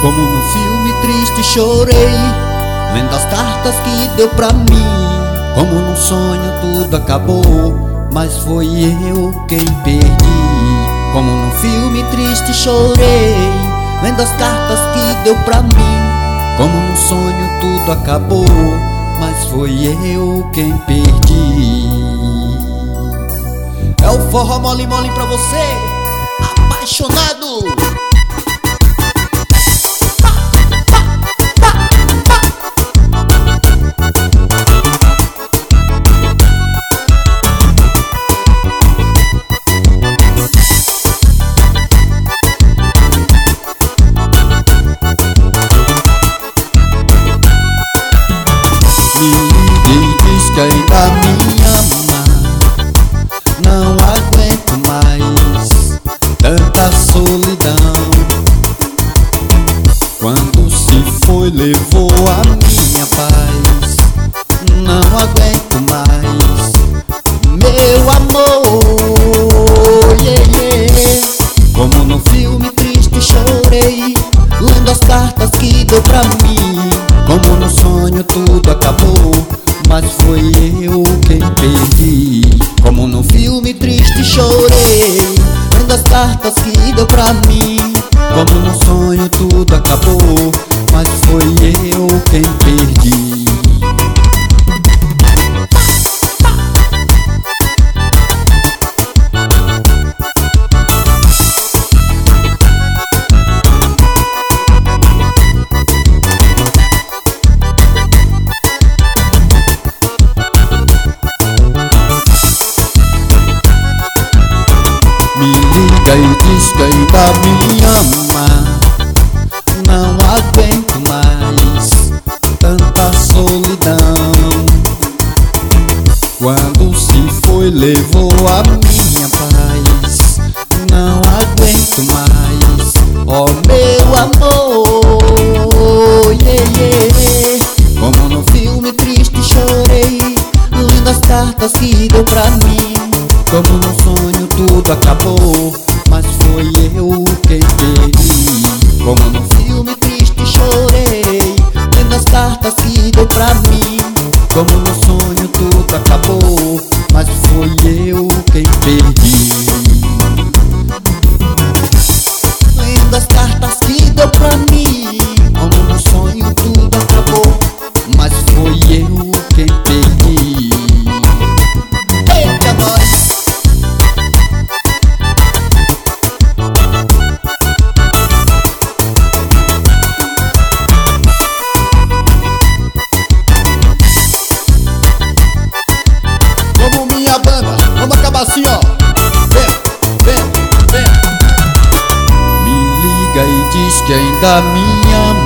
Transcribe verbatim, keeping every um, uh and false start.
Como no filme triste chorei, lendo as cartas que deu pra mim. Como num sonho tudo acabou, mas foi eu quem perdi. Como num filme triste chorei, lendo as cartas que deu pra mim. Como num sonho tudo acabou, mas foi eu quem perdi. É o forró mole mole pra você, apaixonado. Que ainda me ama, não aguento mais tanta solidão. Quando se foi levou a minha paz, não aguento mais, meu amor, yeah, yeah. Como no filme triste chorei, lendo as cartas que deu pra mim. Como no sonho tudo acabou, mas foi eu quem perdi. Como no filme triste chorei, lendo as cartas que deu pra mim. Como no sonho tudo acabou, mas foi eu quem perdi. E diz que ainda me ama, não aguento mais tanta solidão. Quando se foi levou a minha paz, não aguento mais, ó oh, meu amor, yeah, yeah. Como no filme triste chorei, lendo as cartas que deu pra mim. Como no sonho tudo acabou, mas foi eu quem perdi. Como no filme triste chorei, lendo as cartas que deu pra mim. Como no sonho tudo acabou, mas foi eu quem perdi. Lendo as cartas que deu pra mim. Como no sonho tudo acabou, mas foi eu quem perdi. Eita nós! Vamos acabar assim, ó. Vem, vem, vem. Me liga e diz que ainda me ama,